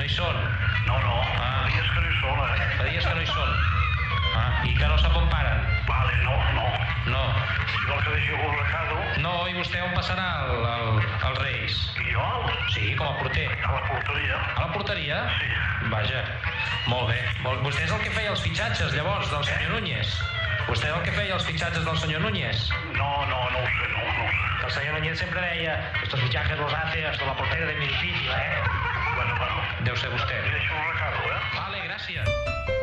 No hi són? No, fa dies que no hi són, Fa dies que no hi són? I que no sap on paren? Vale, no. No. Si vol que deixi algun recado... No, i vostè on passarà els Reis? I jo? Sí, com a porter. A la porteria. A la porteria? Sí. Vaja, molt bé. Vostè és el que feia els fitxatges, llavors, del senyor Núñez? Vostè és el que feia els fitxatges del senyor Núñez? No ho sé, no ho sé. El senyor Núñez sempre deia estos fichajes los hace hasta la portera de mi edificio, Bueno. Deu ser vostè. Li deixo un recado, Vale, gràcies.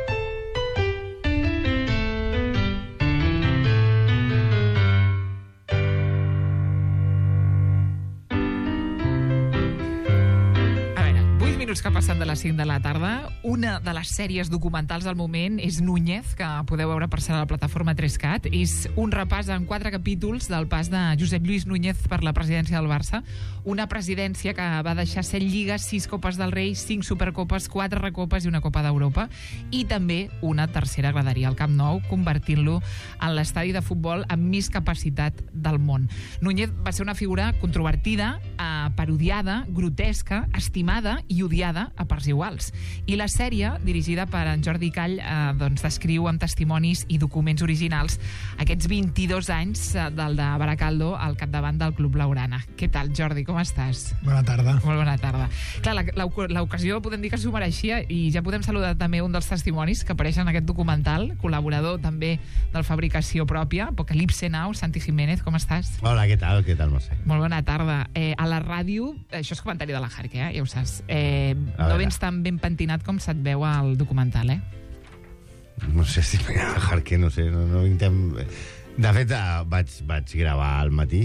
Que ha passat de les 5 de la tarda. Una de les sèries documentals del moment és Núñez, que podeu veure per ser a la plataforma 3CAT. És un repàs en 4 capítols del pas de Josep Lluís Núñez per la presidència del Barça. Una presidència que va deixar 7 lligues, 6 copes del rei, 5 supercopes, 4 recopes i una copa d'Europa, i també una tercera graderia al Camp Nou, convertint-lo en l'estadi de futbol amb més capacitat del món. Núñez va ser una figura controvertida, parodiada, grotesca, estimada i odiada a parts iguals. I la sèrie, dirigida per en Jordi Call, descriu amb testimonis i documents originals aquests 22 anys del de Baracaldo al capdavant del Club Blaugrana. Què tal, Jordi? Com estàs? Bona tarda. Molt bona tarda. Clar, l'ocasió podem dir que s'ho mereixia, i ja podem saludar també un dels testimonis que apareix en aquest documental, col·laborador també del Fabricació Pròpia, Apocalipse Now, Santi Jiménez, com estàs? Hola, què tal, Mercè? Molt bona tarda. A la ràdio, això és comentari de la Jarque, ja ho saps, no vens tan ben pentinat com se't veu al documental, No sé si Jarque, no sé, no vinc tan... De fet, vaig gravar al matí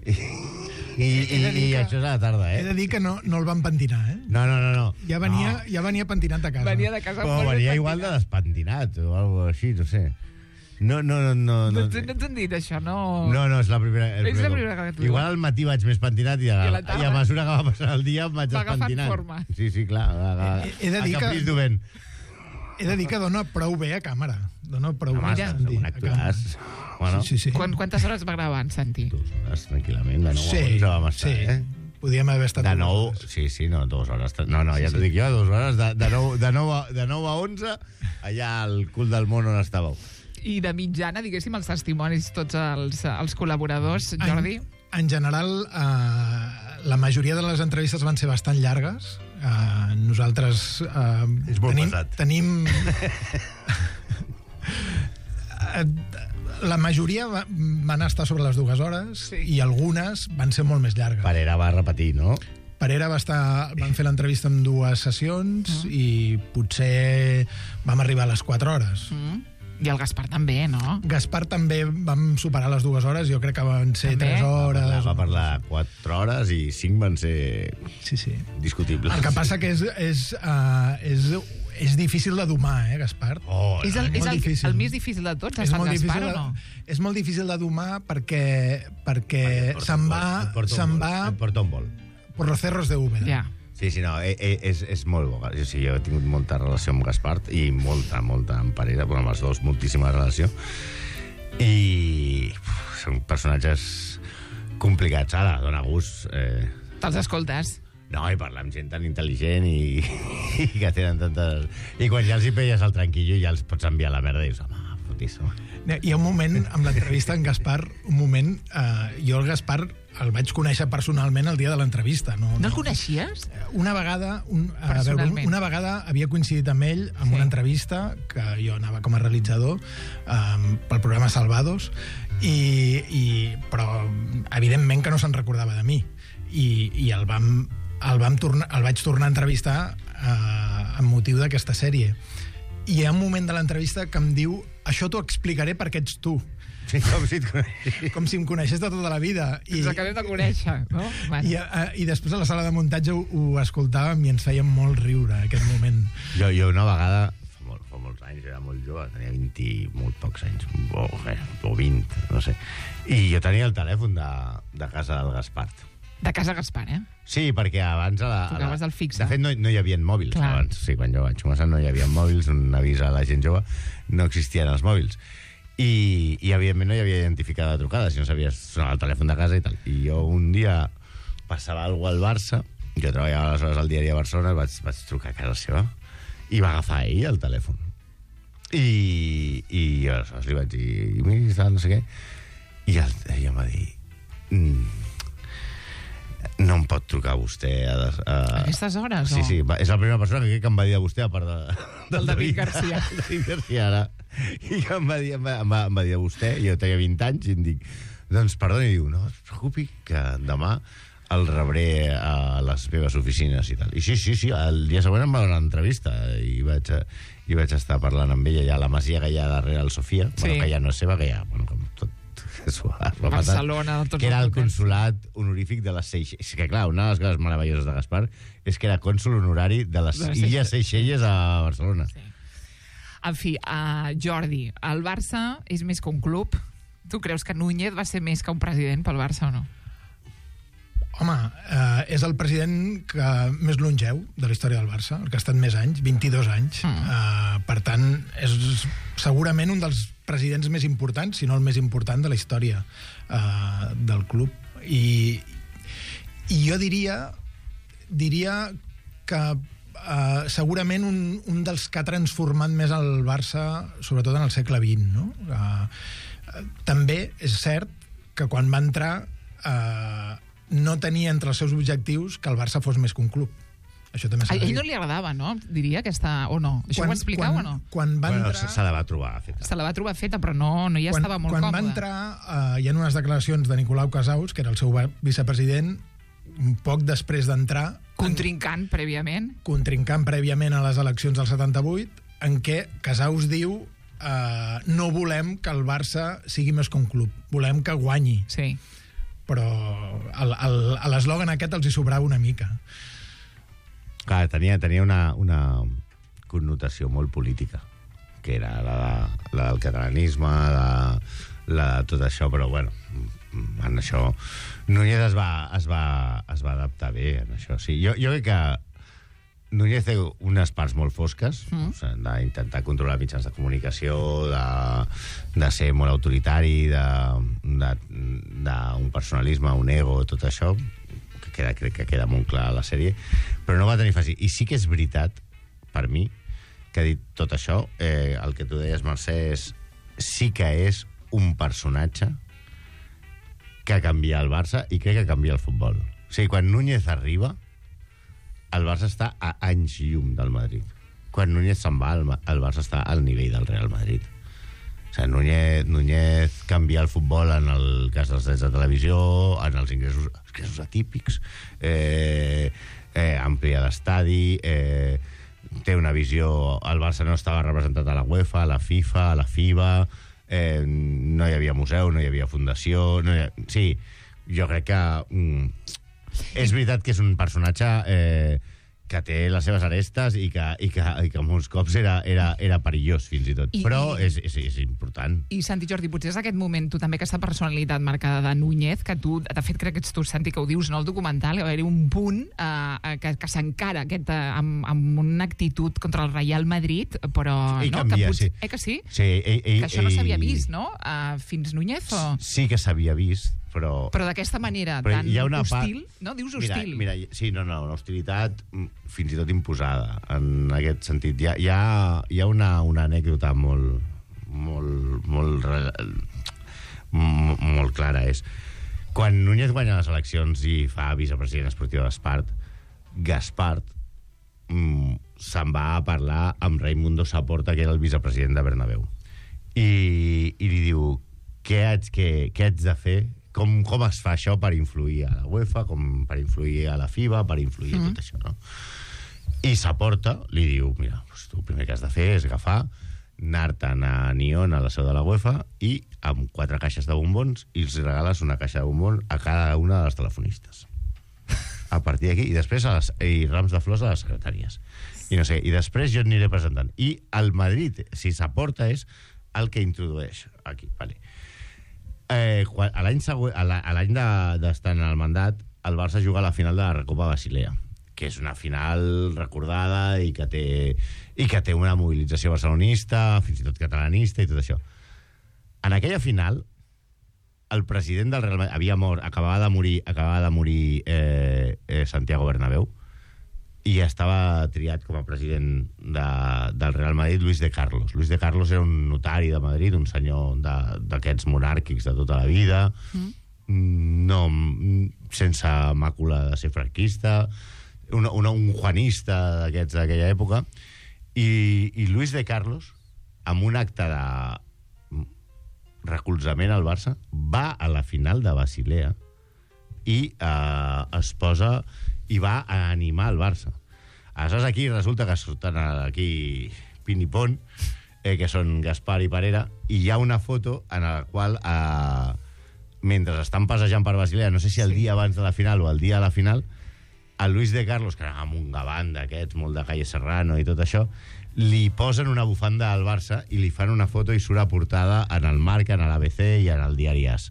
i això és a la tarda, He de dir que no el van pentinar, No. Ja venia pentinat a casa. Venia de casa. Però venia igual de despentinat o alguna cosa així, no sé. No t'han dit això, no? No, és la primera... És la primera que tu. Igual al matí vaig més pentinat i a mesura que va passar el dia em vaig despentinant. forma. Sí, clar. He de dir capriç d'ovent. He de dir que dona prou bé a càmera. Dona prou bé. Un actoràs. Bueno, sí. Quantes hores va gravar en Santi? 2 hores, tranquil·lament. De 9 a 11 vam estar, Podíem haver estat... De 9, sí, 2 hores. No, ja t'ho dic jo, 2 hores. De 9 a 11, allà al cul del món on estàveu. I de mitjana, diguéssim, els testimonis, tots els col·laboradors, Jordi? En general, la majoria de les entrevistes van ser bastant llargues. Nosaltres és molt pesat. Tenim... La majoria van estar sobre les 2 hores, i algunes van ser molt més llargues. Parera va repetir, no? Parera van fer l'entrevista en 2 sessions i potser vam arribar a les 4 hores. I el Gaspar també, no? Gaspar també vam superar les 2 hores, jo crec que van ser també? 3 hores. Va parlar 4 hores i 5 van ser discutibles. El que passa que és difícil de domar, Gaspar? És el més difícil de tots, el Gaspar, o no? És molt difícil de domar perquè se'n va... Et porta un vol. Por los cerros de Úbeda. Ja. Sí, no, és molt bo. Jo he tingut molta relació amb Gaspar i molta amb Parera, amb els dos, moltíssima relació. I són personatges complicats. Ara, dona gust. Te'ls escoltes? No, i parlar amb gent tan intel·ligent i que tenen tantes... I quan ja els hi peies el tranquillo ja els pots enviar a la merda i dius, home, fotíssim. Hi ha un moment, amb l'entrevista en Gaspar, jo el Gaspar el vaig conèixer personalment el dia de l'entrevista. No el coneixies? Una vegada havia coincidit amb ell en una entrevista, que jo anava com a realitzador pel programa Salvados, però evidentment que no se'n recordava de mi, i el vaig tornar a entrevistar amb motiu d'aquesta sèrie. I hi ha un moment de l'entrevista que em diu: això t'ho explicaré perquè ets tu. Sí, com si em coneixés de tota la vida. Ens acabem de conèixer, no? I després a la sala de muntatge ho escoltàvem i ens feia molt riure aquest moment. Jo una vegada, fa molts anys, era molt jove, tenia 20 i molt pocs anys, o 20, no sé, i jo tenia el telèfon de casa del Gaspar. De casa Gaspar, Sí, perquè abans... Tocaves el fixe. De fet, no hi havia mòbils abans. Sí, quan jo vaig començar no hi havia mòbils, un avís a la gent jove, no existien els mòbils. I evidentment no hi havia identificada la trucada, si no sabies sonar el telèfon de casa i tal. I jo un dia passava alguna cosa al Barça Jo treballava aleshores al diari de Barcelona, vaig trucar a casa seva i va agafar ell el telèfon. I aleshores li vaig dir, mira, no sé què, i ell em va dir, no em pot trucar vostè a aquestes hores? Sí, és la primera persona que em va dir a vostè, a part del David Garcia. David Garcia, ara. I em va dir a vostè, jo tenia 20 anys, i em dic, doncs perdoni, diu, no es preocupi, que demà el rebré a les meves oficines i tal. I sí, el dia següent em va donar una entrevista i vaig estar parlant amb ella ja a la masia que hi ha darrere el Sofia, bueno, que ja no és seva, que ja, bueno, com tot Barcelona, que era el consulat honorífic de les Seychelles. És que, clar, una de les coses meravelloses de Gaspar és que era cònsul honorari de les Illes Seychelles a Barcelona. Sí. En fi, Jordi, el Barça és més que un club. Tu creus que Núñez va ser més que un president pel Barça o no? Home, és el president més longeu de la història del Barça, el que ha estat més anys, 22 anys. Per tant, és segurament un dels presidents més importants, si no el més important de la història del club. I jo diria que segurament un dels que ha transformat més el Barça, sobretot en el segle XX, no? També és cert que quan va entrar no tenia entre els seus objectius que el Barça fos més que un club. Això també s'ha de dir. A ell no li agradava, no? Diria aquesta... o no? Això ho explicava o no? Quan va entrar... Se la va trobar feta. Se la va trobar feta, però no hi estava molt còmode. Quan va entrar, hi ha unes declaracions de Nicolau Casaus, que era el seu vicepresident, un poc després d'entrar... Contrincant prèviament a les eleccions del 78, en què Casaus diu no volem que el Barça sigui més que un club, volem que guanyi. Sí. Però a l'eslògan aquest els hi sobrava una mica. Clar, tenia una connotació molt política, que era la del catalanisme, la de tot això, però bueno, en això Núñez es va adaptar bé en això. Sí, jo crec que Núñez té unes parts molt fosques, o sigui, d'intentar controlar mitjans de comunicació, de ser molt autoritari, d'un personalisme, un ego, tot això, crec que queda molt clar a la sèrie, però no va tenir fàcil. I sí que és veritat, per mi, que ha dit tot això, el que tu deies, Mercè, sí que és un personatge que canvia el Barça i crec que canvia el futbol. O sigui, quan Núñez arriba, el Barça està a anys llum del Madrid. Quan Núñez se'n va, el Barça està al nivell del Real Madrid. O sigui, Núñez canvia el futbol en el cas dels drets de televisió, en els ingressos atípics, amplia d'estadi, té una visió... El Barça no estava representat a la UEFA, a la FIFA, a la FIBA, no hi havia museu, no hi havia fundació... Sí, jo crec que... És veritat que és un personatge que té les seves arestes i que molts cops era perillós, fins i tot. Però és important. I, Santi, Jordi, potser és aquest moment, tu també, aquesta personalitat marcada de Núñez, que tu, de fet, crec que ets tu, Santi, que ho dius, no?, el documental, va haver-hi un punt que s'encara amb una actitud contra el Real Madrid, però... Ell canvia, sí. Que sí? Sí, que això no s'havia vist, no?, fins Núñez, o...? Sí que s'havia vist, però d'aquesta manera tan hostil, no? Dius hostil. Mira, sí, una hostilitat fins i tot imposada, en aquest sentit. Hi ha una anècdota molt clara. És quan Núñez guanya les eleccions i fa vicepresident esportiu d'Espart, Gaspart se'n va a parlar amb Raimundo Saporta, que era el vicepresident de Bernabéu, i li diu, què haig de fer? Com es fa això per influir a la UEFA, com per influir a la FIBA, per influir tot això, no? I Saporta li diu, mira, tu el primer que has de fer és anar-te'n a Nyon, a la seu de la UEFA, i amb 4 caixes de bombons, i els regales una caixa de bombons a cada una de les telefonistes. A partir d'aquí, i després i rams de flors a les secretàries. I no sé, i després jo aniré presentant. I el Madrid, si Saporta, és el que introdueix aquí, vale. A l'any d'estar en el mandat, el Barça juga a la final de la Recopa Basilea, que és una final recordada i que té una mobilització barcelonista, fins i tot catalanista i tot això. En aquella final, el president del Real Madrid havia mort, acabava de morir Santiago Bernabéu, i estava triat com a president del Real Madrid Luis de Carlos. Luis de Carlos era un notari de Madrid, un senyor d'aquests monàrquics de tota la vida, no, sense màcula de ser franquista, un juanista d'aquests d'aquella època, i Luis de Carlos, amb un acte de recolzament al Barça, va a la final de Basilea i es posa i va a animar el Barça. Aleshores aquí resulta que surten aquí Pin i Pon, que són Gaspar i Parera, i hi ha una foto en la qual mentre estan passejant per Basilea, no sé si el dia abans de la final o el dia de la final, el Luis de Carlos, que era amb un gavant d'aquests, molt de Calle Serrano i tot això, li posen una bufanda al Barça i li fan una foto i surt a portada en el Marca, en l'ABC i en el diari AS.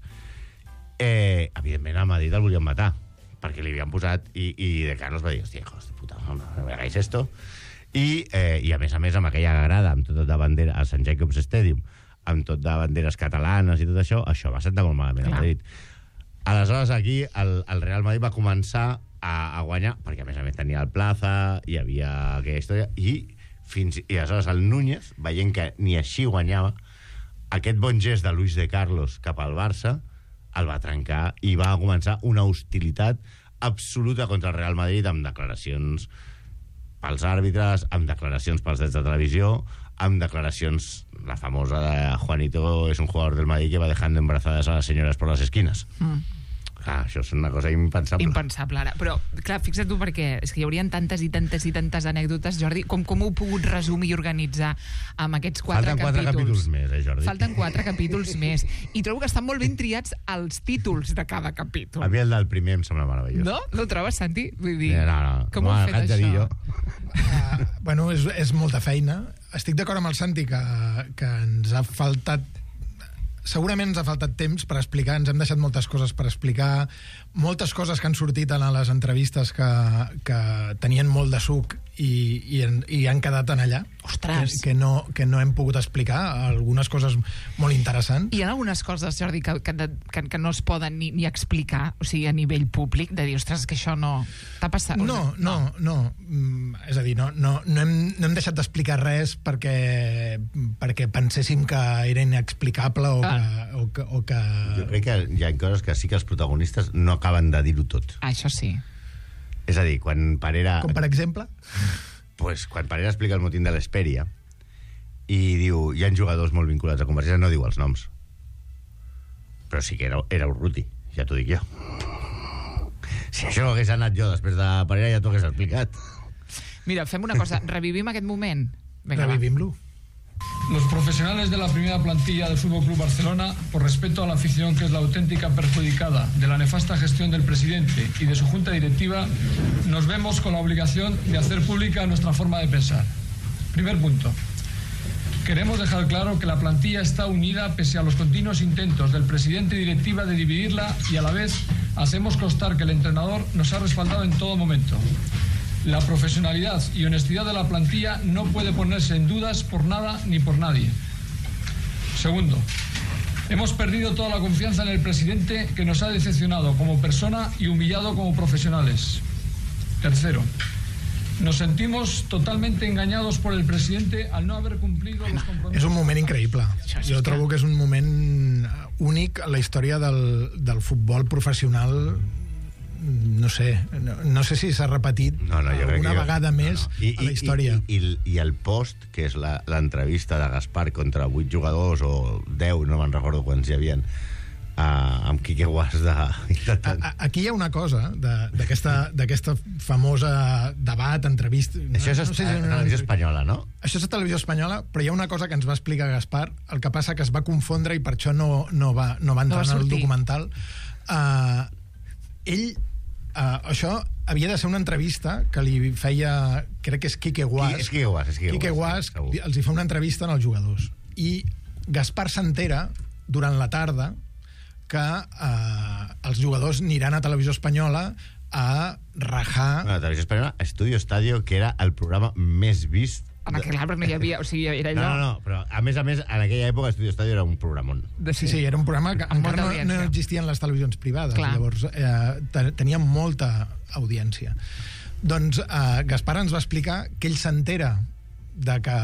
Evidentment a Madrid el volien matar, perquè li havien posat, i de Carlos va dir, hòstia, hijos de puta, no me hagáis esto. I a més, amb aquella grada, amb tot de bandera, al Sant Jacobs Stadium, amb tot de banderes catalanes i tot això va sentar molt malament a Madrid. Aleshores, aquí, el Real Madrid va començar a guanyar, perquè a més tenia el Plaza, hi havia aquella història, i aleshores el Núñez, veient que ni així guanyava, aquest bon gest de Luis de Carlos cap al Barça el va trencar i va començar una hostilitat absoluta contra el Real Madrid, amb declaracions pels àrbitres, amb declaracions pels drets de televisió, amb declaracions, la famosa de Juanito és un jugador del Madrid que va dejando embarazadas a las señoras por las esquinas. Clar, això és una cosa impensable. Impensable, ara. Però, clar, fixa't tu, perquè és que hi haurien tantes i tantes i tantes anècdotes, Jordi, com ho heu pogut resumir i organitzar amb aquests 4 capítols? Falten 4 capítols més, Jordi? Falten 4 capítols més. I trobo que estan molt ben triats els títols de cada capítol. A mi el del primer em sembla meravellós. No? No ho trobes, Santi? Vull dir, no. Com ho heu fet, això? Bueno, és molta feina. Estic d'acord amb el Santi que ens ha faltat... Segurament ens ha faltat temps per explicar, ens hem deixat moltes coses per explicar, moltes coses que han sortit en les entrevistes que tenien molt de suc i han quedat en allà. Ostres! Que no hem pogut explicar, algunes coses molt interessants. Hi ha algunes coses, Jordi, que no es poden ni explicar, o sigui, a nivell públic, de dir, ostres, que això no... T'ha passat? No. És a dir, no hem deixat d'explicar res perquè penséssim que era inexplicable o que... Jo crec que hi ha coses que sí que els protagonistes no acaben de dir-ho tot. Això sí. És a dir, quan Parera... Com per exemple? Pues, quan Parera explica el motín de l'Hesperia i diu, hi ha jugadors molt vinculats a Convergència, no diu els noms. Però sí que era Urruti, ja t'ho dic jo. Si això hagués anat jo després de Parera, ja t'ho hagués explicat. Mira, fem una cosa, revivim aquest moment. Revivim-lo. Los profesionales de la primera plantilla del Fútbol Club Barcelona, por respeto a la afición que es la auténtica perjudicada de la nefasta gestión del presidente y de su junta directiva, nos vemos con la obligación de hacer pública nuestra forma de pensar. Primer punto. Queremos dejar claro que la plantilla está unida pese a los continuos intentos del presidente y directiva de dividirla, y a la vez hacemos constar que el entrenador nos ha respaldado en todo momento. La profesionalidad y honestidad de la plantilla no puede ponerse en dudas por nada ni por nadie. Segundo, hemos perdido toda la confianza en el presidente, que nos ha decepcionado como persona y humillado como profesionales. Tercero, nos sentimos totalmente engañados por el presidente al no haber cumplido los compromisos. És un moment increïble. Jo trobo que és un moment únic en la història del futbol professional. No sé si s'ha repetit alguna vegada més a la història. I el post, que és l'entrevista de Gaspar contra 8 jugadors o 10, no me'n recordo quants hi havien, amb Quique Guas aquí hi ha una cosa d'aquesta famosa debat, entrevista. Això és televisió espanyola, no? Això és televisió espanyola, però hi ha una cosa que ens va explicar Gaspar, el que passa que es va confondre i per això no va entrar en el documental. Ell això havia de ser una entrevista que li feia, crec que és Quique Guas. Quique Guas els hi fa una entrevista als jugadors i Gaspar s'entera durant la tarda que els jugadors aniran a Televisió Espanyola a rajar... La Televisió Espanyola, Estudio Estadio, que era el programa més vist En aquell arbre no hi havia... O sigui, era allò... No, però a més, en aquella època Estudio Estadio era un programón. Sí, era un programa que encara no existien les televisions privades. Clar. Llavors tenia molta audiència. Doncs Gaspar ens va explicar que ell s'entera de que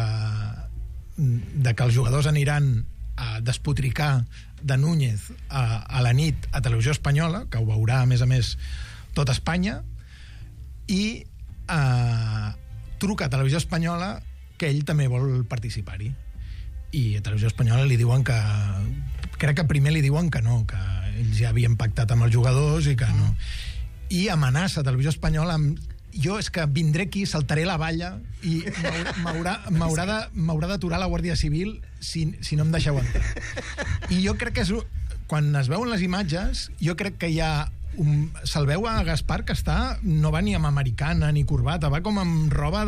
els jugadors aniran a despotricar de Núñez a la nit a Televisió Espanyola, que ho veurà, a més, tot Espanya, i truca a Televisió Espanyola que ell també vol participar-hi. I a Televisió Espanyola li diuen que... Crec que primer li diuen que no, que ells ja havien pactat amb els jugadors i que no. I amenaça a Televisió Espanyola amb... Jo és que vindré aquí, saltaré la valla i m'haurà d'aturar la Guàrdia Civil si no em deixeu entrar. I jo crec que quan es veuen les imatges, jo crec que hi ha se'l veu a Gaspar que no va ni amb americana ni corbata, va com amb roba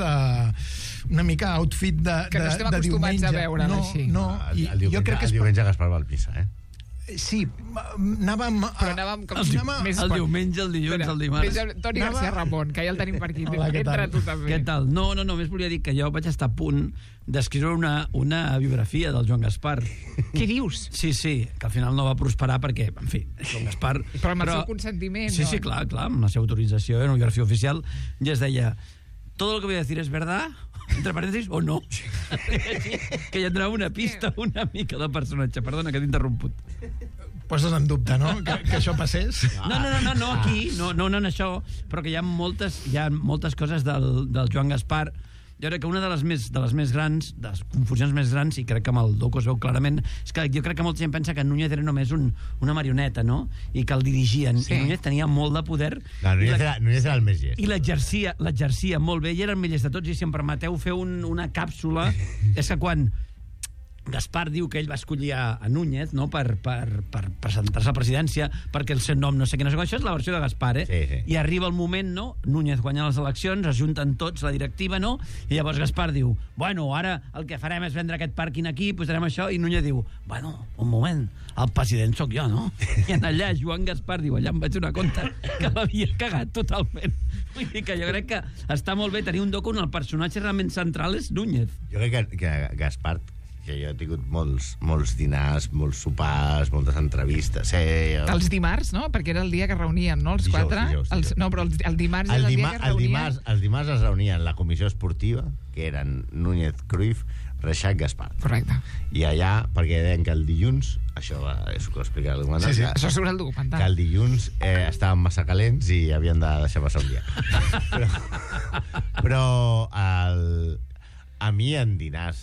una mica outfit de diumenge. Que no estem acostumats a veure'l així. El diumenge Gaspar va al pissa, Sí, anàvem... Però anàvem com... El diumenge, el dilluns, el dimarts. Toni García Ramon, que ja el tenim per aquí. Entra tu també. Què tal? No, només volia dir que jo vaig estar a punt d'escriure una biografia del Joan Gaspar. Què dius? Sí, que al final no va prosperar perquè, en fi, Joan Gaspar... Però amb el seu consentiment, Sí, clar, amb la seva autorització, una biografia oficial, ja es deia... Todo lo que voy a decir es verdad, entre paréntesis, o no. Que hi entrava una pista una mica de personatge. Perdona, que t'he interromput. Poses en dubte, no?, que això passés? No, aquí, no en això, però que hi ha moltes coses del Joan Gaspar. Jo crec que una de les més grans, de les confusions més grans, i crec que amb el docu es veu clarament, és que jo crec que molta gent pensa que Núñez era només una marioneta, no?, i que el dirigien. Sí. I Núñez tenia molt de poder. No, Núñez era el més llest. I l'exercia molt bé, i era el més llest de tots, i si em permeteu fer una càpsula, és que quan Gaspar diu que ell va escollir a Núñez, no?, per presentar-se a la presidència, perquè el seu nom no sé què, això és la versió de Gaspar, Sí. I arriba el moment, no?, Núñez guanya les eleccions, es junten tots, la directiva, no?, i llavors Gaspar diu, bueno, ara el que farem és vendre aquest pàrquing aquí, posarem això, i Núñez diu, bueno, un moment, el president sóc jo, no? I en allà Joan Gaspar diu, allà em vaig donar compte que l'havia cagat totalment. Vull dir que jo crec que està molt bé tenir un docu on el personatge realment central és Núñez. Jo crec que Gaspar, que jo he tingut molts dinars, molts sopars, moltes entrevistes. Els dimarts, no? Perquè era el dia que reunien, no?, els quatre. No, però el dimarts era el dia que reunien. Els dimarts es reunien la comissió esportiva, que eren Núñez, Cruyff, Reixac, Gaspar. Correcte. I allà, perquè deien que el dilluns, això és el que ho explica el documental, sí, això surt el documental, que el dilluns estaven massa calents i havien de deixar passar un dia. però a mi en dinars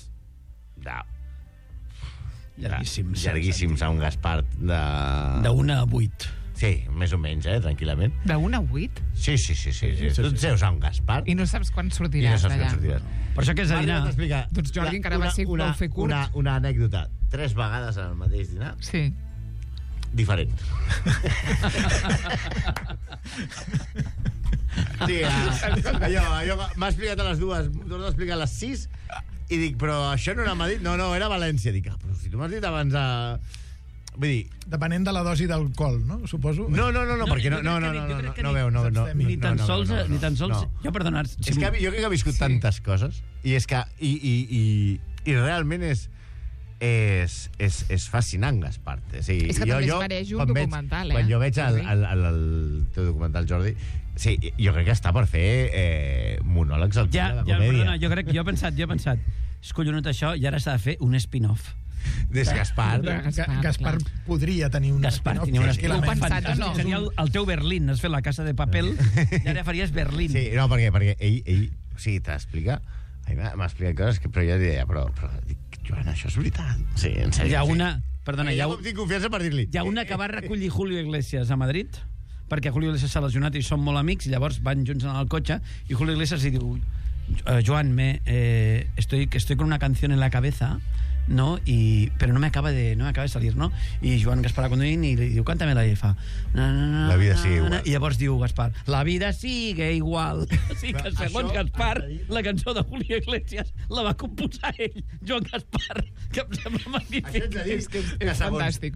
llarguíssims a un Gaspar de 1 a 8. Sí, més o menys, tranquil·lament. De 1 a 8? Sí. Tu et seus a un Gaspar i no saps quan sortiràs d'allà. Per això que és de dinar. Doncs Jordi encara va ser prou fer curt. Una anècdota. 3 vegades en el mateix dinar. Sí. Diferent. Sí, allò m'ha explicat a les 2, torno a explicar a les 6 i dic, però això no era a Madrid? No, era a València. Dic, però si tu m'has dit abans a... Vull dir... Depenent de la dosi d'alcohol, no? Suposo. No, perquè no veu. Ni tan sols... Jo, perdona... És que jo crec que he viscut tantes coses i és que... I realment és fascinant, Gaspar. És que també es mereix un documental, Quan jo veig el teu documental, Jordi, sí, jo crec que està per fer monòlegs al de comèdia. Perdona, jo he pensat, és collonut això, i ara s'ha de fer un spin-off. Des Gaspar. Gaspar podria tenir un spin-off. Tenia el teu Berlín, has fet La Casa de Papel, i ara faries Berlín. Sí, no, perquè ell o sigui, t'explica, m'ha explicat coses que però jo diria, però Joan, això és veritat. Sí, en sèrio. Hi ha una... Perdona, tinc confiança per dir-li. Hi ha una que va recollir Julio Iglesias a Madrid, perquè Julio Iglesias s'ha lesionat i són molt amics, i llavors van junts en el cotxe, i Julio Iglesias li diu, Joan, estoy con una canción en la cabeza, ¿no? Pero no me acaba de salir, ¿no? I Joan Gaspar conduint i li diu, cántame-la, i fa La vida sigue igual. I llavors diu Gaspar, la vida sigue igual. O sigui que segons Gaspar, la cançó de Julio Iglesias la va composar ell, Joan Gaspar, que em sembla magnífic. És fantàstic.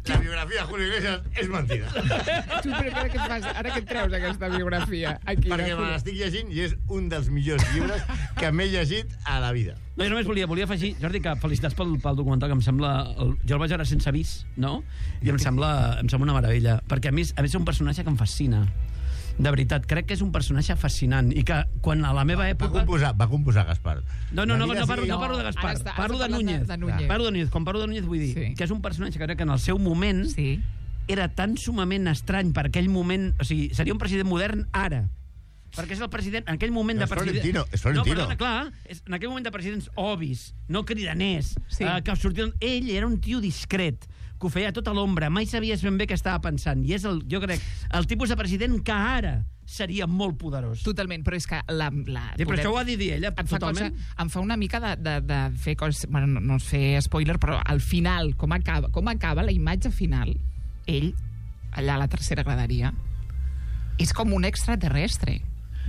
La biografia de Julio Iglesias és mentida. Tu, però ara què fas? Ara què et treus, aquesta biografia? Aquí, Perquè me l'estic llegint i és un dels millors llibres que m'he llegit a la vida. No, jo només volia afegir, Jordi, que felicitats pel documental, que em sembla... Jo el vaig veure sense avís, no? I em sembla una meravella. Perquè a mi és un personatge que em fascina. De veritat, crec que és un personatge fascinant i que quan a la meva època... Va composar Gaspar. No parlo de Gaspar, parlo de Núñez. Parlo de Núñez. Quan parlo de Núñez vull dir que és un personatge que crec que en el seu moment era tan sumament estrany per aquell moment... O sigui, seria un president modern ara. Perquè és el president... En aquell moment de president... És Florentino. No, perdona, clar, en aquell moment de presidents obvis, no cridaners, que sortien... Ell era un tio discret, que ho feia tota l'ombra, mai sabies ben bé què estava pensant, i és, jo crec, el tipus de president que ara seria molt poderós. Totalment, però és que però això ho ha dit ella, totalment. Em fa una mica de fer coses... Bueno, no és fer spoiler, però al final, com acaba la imatge final, ell, allà a la tercera graderia, és com un extraterrestre.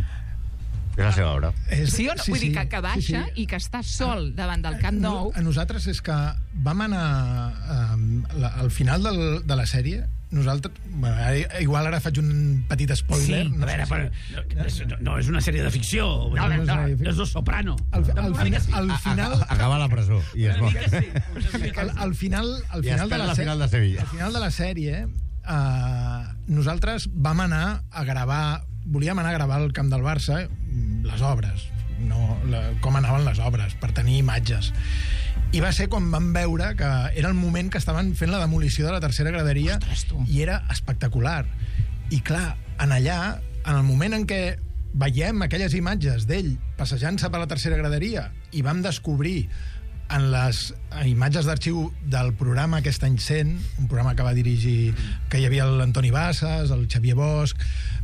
És la seva obra. Sí o no? Vull dir que baixa i que està sol davant del Camp Nou. A nosaltres és que vam anar al final de la sèrie. Nosaltres, igual ara faig un petit spoiler. Sí, a veure, no és una sèrie de ficció. No, és Los Soprano. Al final... Acaba a la presó i es mor. Al final de la sèrie, nosaltres vam anar a gravar... Volíem anar a gravar al camp del Barça les obres, com anaven les obres, per tenir imatges. I va ser quan vam veure que era el moment que estaven fent la demolició de la tercera graderia. I era espectacular. I clar, en el moment en què veiem aquelles imatges d'ell passejant-se per la tercera graderia i vam descobrir en les imatges d'arxiu del programa Aquest any 100, un programa que va dirigir, que hi havia l'Antoni Bassas, el Xavier Bosch,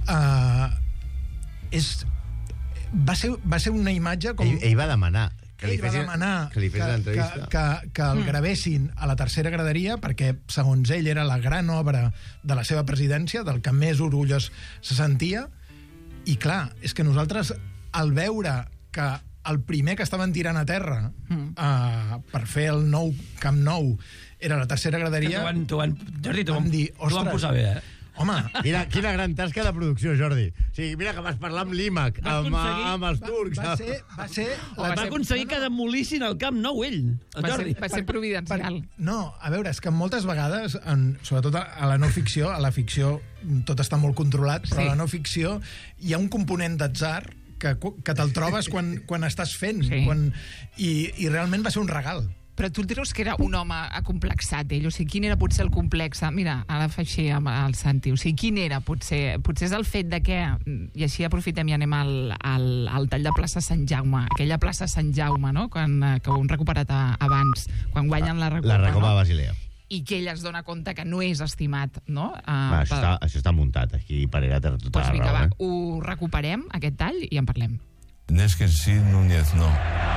va ser una imatge com... Ell va demanar que li fessin l'entrevista. Que el gravessin a la tercera graderia, perquè, segons ell, era la gran obra de la seva presidència, del que més orgullós se sentia. I clar, és que nosaltres, al veure que el primer que estaven tirant a terra per fer el nou Camp Nou era la tercera graderia... Jordi, t'ho van posar bé, Home, quina gran tasca de producció, Jordi. O sigui, mira que vas parlar amb l'IMAC, amb els turcs... Va aconseguir que demolissin el Camp Nou, ell, el Jordi. Va ser providencial. No, a veure, és que moltes vegades, sobretot a la no ficció, a la ficció tot està molt controlat, però a la no ficció hi ha un component d'atzar que te'l trobes quan estàs fent. I realment va ser un regal. Però tu dius que era un home acomplexat, ell? O sigui, quin era potser el complex? Mira, ara fa així amb el Santi. O sigui, quin era potser? Potser és el fet de que, i així aprofitem i anem al tall de plaça Sant Jaume, aquella plaça Sant Jaume, no?, que ho hem recuperat abans, quan guanyen la Recopa. La Recopa de Basilea. I que ell es dona compte que no és estimat, no? Això està muntat, aquí Parera té tota la raó. Va, ho recuperem, aquest tall, i en parlem. És que sí, Núñez, no.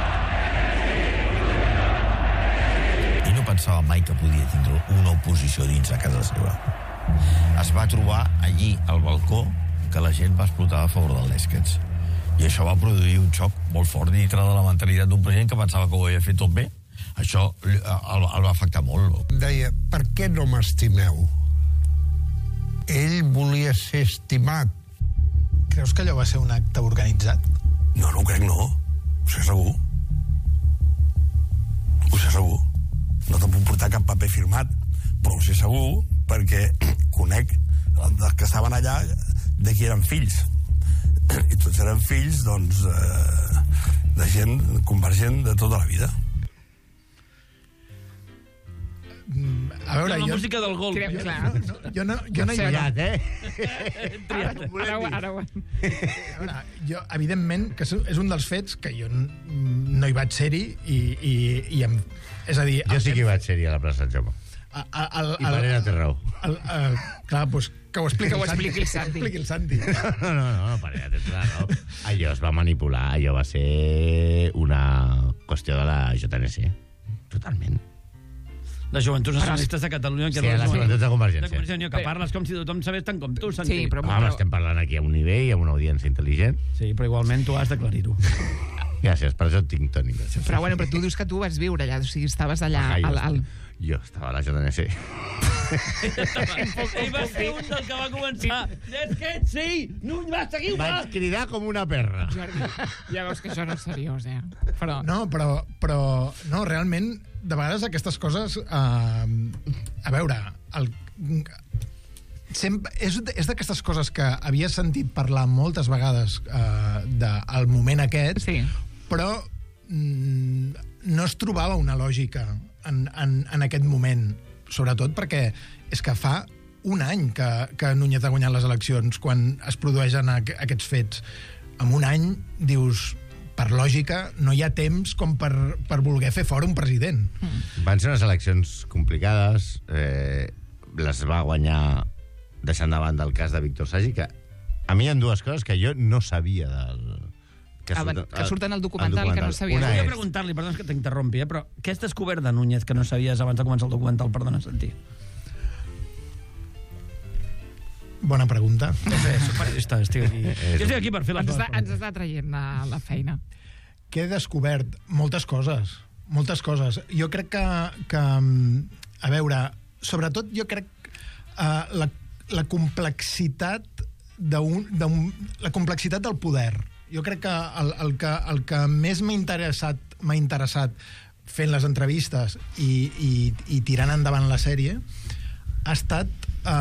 I no pensava mai que podia tindre una oposició dins a casa seva. Es va trobar allí, al balcó, que la gent va explotar a favor del Lèsquets. I això va produir un xoc molt fort dintre de la mentalitat d'un president que pensava que ho havia fet tot bé. Això el va afectar molt. Deia, per què no m'estimeu? Ell volia ser estimat. Creus que allò va ser un acte organitzat? No ho crec, no. Ho sé segur. No te'n puc portar cap paper firmat, però ho sé segur perquè conec els que estaven allà de qui eren fills. I tots eren fills, doncs, de gent convergent de tota la vida. A veure, la música del gol. Jo no hi triat, Ara ho... Jo, evidentment, que és un dels fets que jo no hi vaig ser-hi i és a dir... Jo sí que hi vaig ser-hi a la plaça Sant Jaume. I Parera té raó. Clar, doncs que ho expliqui el Santi. No, Parera té tota la raó. Allò es va manipular, allò va ser una qüestió de la JNC. Totalment. De Joventuts Nacionalistes de Catalunya, que les Joventuts de Convergència. Que parles com si tothom sabés tant com tu, Santi. Sí, però estem parlant aquí a un nivell i amb una audiència intel·ligent. Sí, però igualment tu has d'aclarir-ho. Gràcies, per això et tinc, Toni. Però tu dius que tu vas viure allà, o sigui, estaves allà... Jo estava a la JNC. Ell va ser un del que va començar. L'esquet, sí! Núñez va seguir, va! Vaig cridar com una perra. Jordi, ja veus que això no és seriós, Però... No, però no, realment, de vegades aquestes coses... a veure, és d'aquestes coses que havia sentit parlar moltes vegades del moment aquest, sí. Però no es trobava una lògica en aquest moment, sobretot perquè és que fa un any que Núñez ha guanyat les eleccions, quan es produeixen aquests fets. En un any dius, per lògica, no hi ha temps com per voler fer fora un president. Van ser unes eleccions complicades, les va guanyar deixant de banda el cas de Víctor Sagi, que a mi hi ha dues coses que jo no sabia que surten al documental que no sabies. Volia preguntar-li, perdona que t'interrompi, però què has descobert de Núñez que no sabies abans de començar el documental? Perdona, Santi. Bona pregunta. Estic aquí. Jo estic aquí per fer les coses. Ens està traient la feina. Què he descobert? Moltes coses. Jo crec que a veure, sobretot jo crec la complexitat la complexitat del poder. Jo crec que el que més m'ha interessat fent les entrevistes i tirant endavant la sèrie ha estat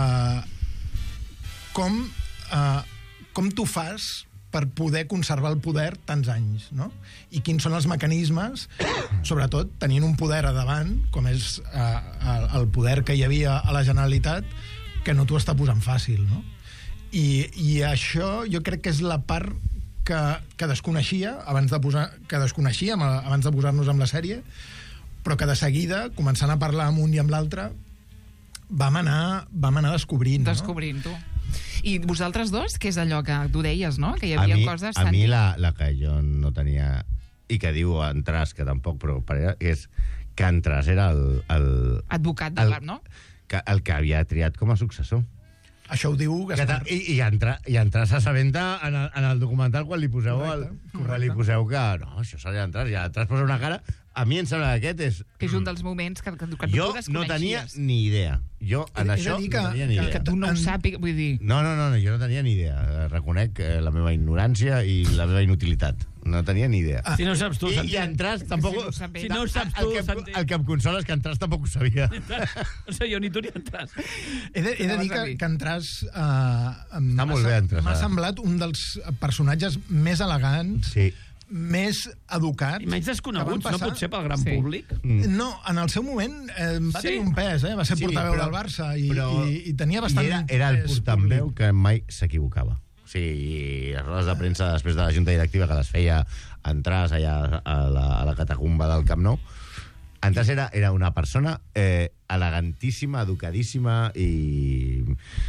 com tu fas per poder conservar el poder tants anys, no? I quins són els mecanismes, sobretot tenint un poder a davant, com és el poder que hi havia a la Generalitat, que no t'ho està posant fàcil, no? I això jo crec que és la part que desconeixíem abans de posar-nos amb la sèrie, però que de seguida, començant a parlar amb un i amb l'altre, vam anar descobrint. Descobrint-ho. I vosaltres dos, què és allò que tu deies, no? Que hi havia coses... A mi la que jo no tenia, i que diu Antras, que tampoc, però és que Antras era el advocat de part, no? El que havia triat com a successor. Això ho diu Gaspar. I entrar s'assabenta en el documental quan li poseu que no, això seria entrar, ja entrar posa una cara. A mi em sembla que aquest és... Que és un dels moments que tu desconeixies. Jo no tenia ni idea. Jo en això no tenia ni idea. Que tu no ho sàpigues, vull dir... No, jo no tenia ni idea. Reconec la meva ignorància i la meva inutilitat. No tenia ni idea. Si no ho saps tu, Santi. I Antras tampoc... Si no ho saps tu, Santi. El que em consola és que Antras tampoc ho sabia. No sé jo, ni tu ni Antras. He de dir que Antras... Està molt bé, Antras. M'ha semblat un dels personatges més elegants, més educats... I menys desconeguts, no pot ser pel gran públic? No, en el seu moment va tenir un pes, va ser portaveu del Barça i tenia bastant... Era el portaveu que mai s'equivocava. O sigui, les rodes de premsa després de la junta directiva que les feia Antras allà a la catacumba del Camp Nou, Antras era una persona elegantíssima, educadíssima i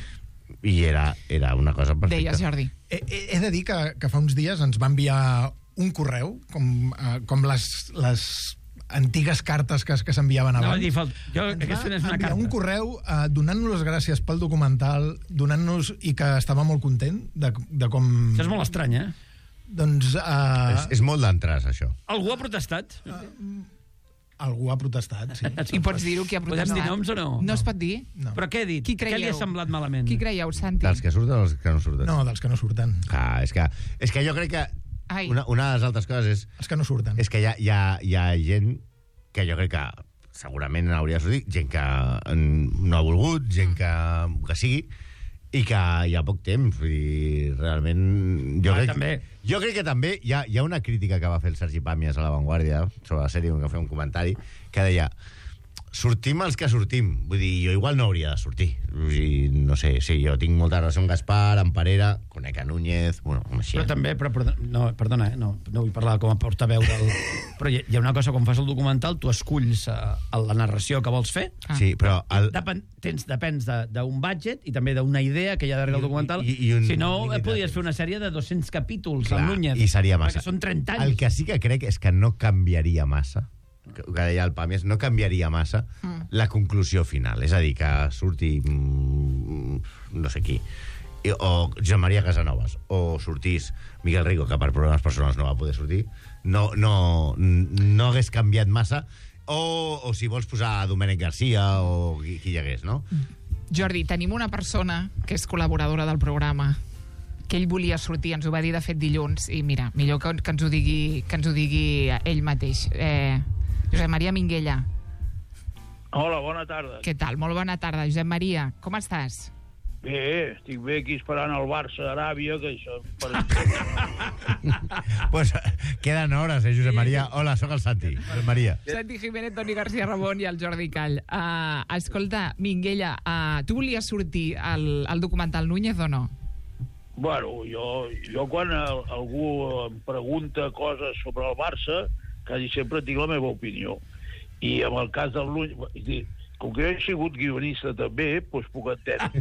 era una cosa perfecta. Deies, Jordi. He de dir que fa uns dies ens va enviar un correu, com les antigues cartes que s'enviaven abans. Aquesta és una carta. Un correu donant-nos les gràcies pel documental, i que estava molt content de com... Això és molt estrany, Doncs... És molt d'Antras, això. Algú ha protestat? Algú ha protestat, sí. I pots dir-ho, qui ha protestat? Podem dir noms o no? No es pot dir? No. Però què he dit? Qui creieu? Què li ha semblat malament? Qui creieu, Santi? Dels que surten o dels que no surten? No, dels que no surten. És que jo crec que una de les altres coses és... Els que no surten. És que hi ha gent que jo crec que segurament hauria de sortir, gent que no ha volgut, gent que sigui, i que hi ha poc temps. Vull dir, realment... Jo crec que també hi ha una crítica que va fer el Sergi Pàmies a La Vanguardia sobre la sèrie, que feia un comentari, que deia: sortim els que sortim. Vull dir, jo igual no hauria de sortir. Vull dir, no sé, sí, jo tinc molta relació amb Gaspar, amb Parera, conec a Núñez, bueno, així. Però també, perdona, no vull parlar com a portaveu del... Però hi ha una cosa, quan fas el documental, tu esculls la narració que vols fer. Sí, però... Depens d'un budget i també d'una idea que hi ha darrere el documental. Si no, podies fer una sèrie de 200 capítols amb Núñez. I seria massa. Perquè són 30 anys. El que sí que crec és que no canviaria massa, que deia el Pàmies, no canviaria massa la conclusió final. És a dir, que surti no sé qui, o Josep Maria Casanovas, o sortís Miguel Rico, que per problemes personals no va poder sortir, no hagués canviat massa, o si vols posar Domènec Garcia o qui hi hagués, no? Jordi, tenim una persona que és col·laboradora del programa, que ell volia sortir, ens ho va dir de fet dilluns, i mira, millor que ens ho digui ell mateix. Josep Maria Minguella. Hola, bona tarda. Què tal? Molt bona tarda, Josep Maria. Com estàs? Bé, estic bé aquí esperant el Barça d'Aràbia, que això... Pues queden hores, Josep Maria. Hola, sóc el Santi, Josep Maria. Santi Jiménez, Toni García Ramon i el Jordi Call. Escolta, Minguella, tu volies sortir al documental Núñez o no? Bueno, jo quan algú em pregunta coses sobre el Barça, quasi sempre tinc la meva opinió. I en el cas del Núñez... Com que jo he sigut guionista també, doncs puc entendre.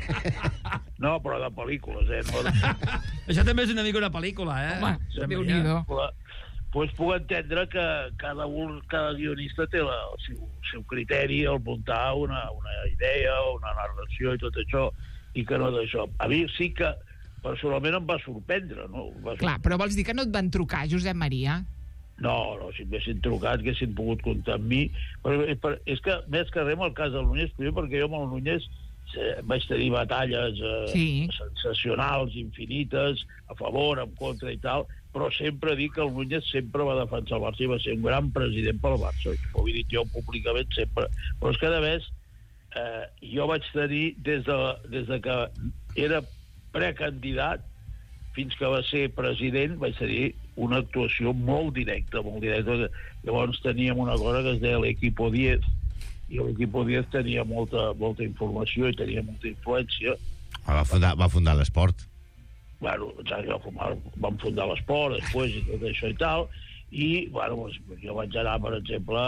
No, però de pel·lícules, No de... Això també és una mica una pel·lícula, Home, Déu-n'hi-do. Doncs puc entendre que cada guionista té el seu criteri al muntar una idea, una narració i tot això, i que no d'això. A mi sí que personalment em va sorprendre, no? Clar, però vols dir que no et van trucar, Josep Maria? No, si m'haguessin trucat, que haguessin pogut comptar amb mi. Però és que, més que res, el cas del Núñez, primer perquè jo amb el Núñez vaig tenir batalles sensacionals, infinites, a favor, en contra i tal, però sempre dic que el Núñez sempre va defensar el Barça i va ser un gran president pel Barça. Ho he dit jo públicament sempre. Però és que, a més, jo vaig tenir, des de que era precandidat fins que va ser president, vaig tenir una actuació molt directa. Llavors teníem una cosa que es deia l'Equipo 10, i l'Equipo 10 tenia molta informació i tenia molta influència. Va fundar l'esport. Bueno, vam fundar l'esport després i tot això i tal, i jo vaig anar, per exemple,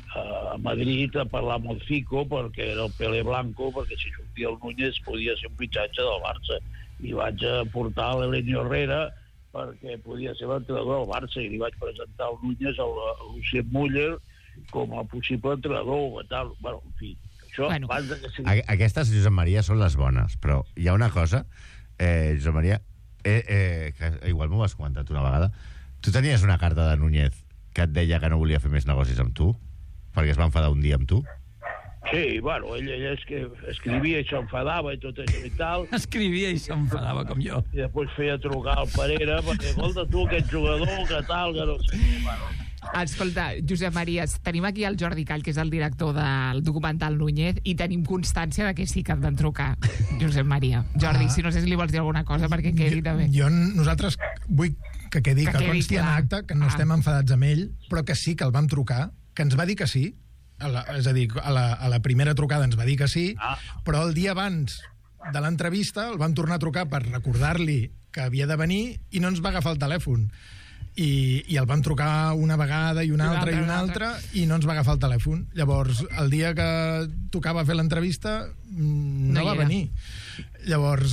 a Madrid a parlar amb el Fico perquè era el Pele Blanco, perquè si sortia el Núñez podia ser un fitxatge del Barça, i vaig portar l'Elenio Herrera perquè podia ser l'entrenador del Barça, i li vaig presentar el Núñez a Lucien Müller com a possible entrenador. Bueno, en fi, això... Aquestes, Josep Maria, són les bones, però hi ha una cosa, Josep Maria, que igual m'ho has comentat una vegada. Tu tenies una carta de Núñez que et deia que no volia fer més negocis amb tu, perquè es va enfadar un dia amb tu? Sí, bueno, ell és que escrivia i s'enfadava i tot això i tal. Escrivia i s'enfadava, com jo. I després feia trucar al Parera perquè, escolta, tu, aquest jugador, que tal, que no sé. Bueno. Escolta, Josep Maria, tenim aquí el Jordi Call, que és el director del documental Núñez, i tenim constància de que sí que et van trucar, Josep Maria. Jordi, si no sé si li vols dir alguna cosa perquè quedi també. Nosaltres vull que quedi, que consti en acte, que no estem enfadats amb ell, però que sí que el vam trucar, que ens va dir que sí, és a dir, a la primera trucada ens va dir que sí, però el dia abans de l'entrevista el vam tornar a trucar per recordar-li que havia de venir i no ens va agafar el telèfon. I el vam trucar una vegada i una altra i no ens va agafar el telèfon. Llavors, el dia que tocava fer l'entrevista no va venir. Llavors,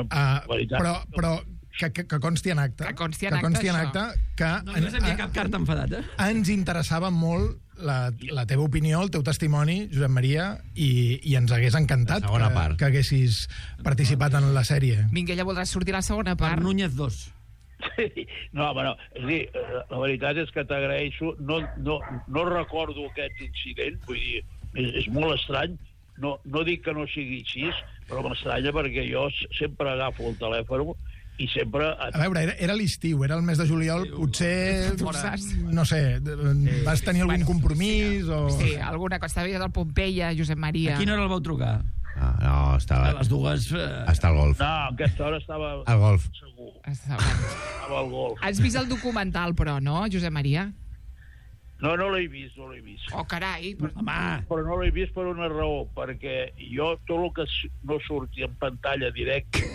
però que consti en acte. Que consti en acte que no s'havia cap carta enfadat, ens interessava molt la teva opinió, el teu testimoni, Josep Maria, i ens hagués encantat que haguessis participat en la sèrie. Minguella, voldràs sortir a la segona part? Per Núñez 2. Sí, no, és a dir, la veritat és que t'agraeixo, no recordo aquest incident, vull dir, és molt estrany, no dic que no sigui així, però m'estranya perquè jo sempre agafo el telèfon i sempre... A veure, era l'estiu, era el mes de juliol, potser, no sé, vas tenir algun compromís o... Sí, alguna cosa, estava del Pompeia, Josep Maria. A quina hora el vau trucar? No, estava... A les dues... Està al golf. No, a aquesta hora estava... Al golf. Segur. Estava al golf. Has vist el documental, però, no, Josep Maria? No l'he vist, Oh, carai! Però no l'he vist per una raó, perquè jo tot el que no surti en pantalla directa...